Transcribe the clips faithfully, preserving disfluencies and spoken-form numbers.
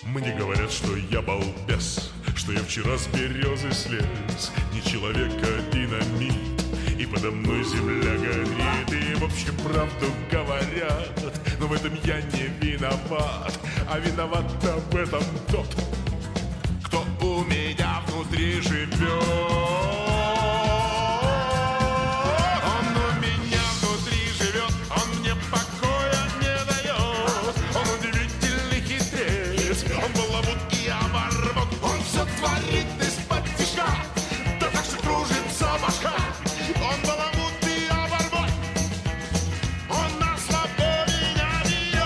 Мне говорят, что я балбес, что я вчера с березы слез. Не человек, а динамит, и подо мной земля горит. И в общем правду говорят, но в этом я не виноват. А виноват-то в этом тот, кто у меня внутри живет. Он баламут и оборвет, он все творит из-под тишка, да так что кружится башка. Он баламут и оборвет, он на свободе меня бьет.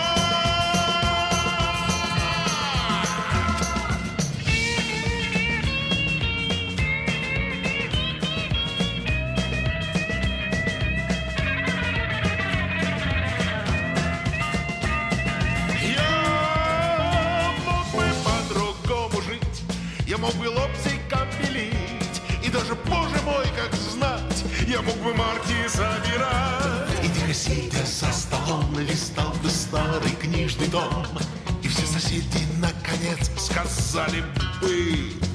Я мог бы лобзиком пилить, и даже, боже мой, как знать, я мог бы марки собирать. И тихо сидя за столом листал бы старый книжный дом, и все соседи наконец сказали бы: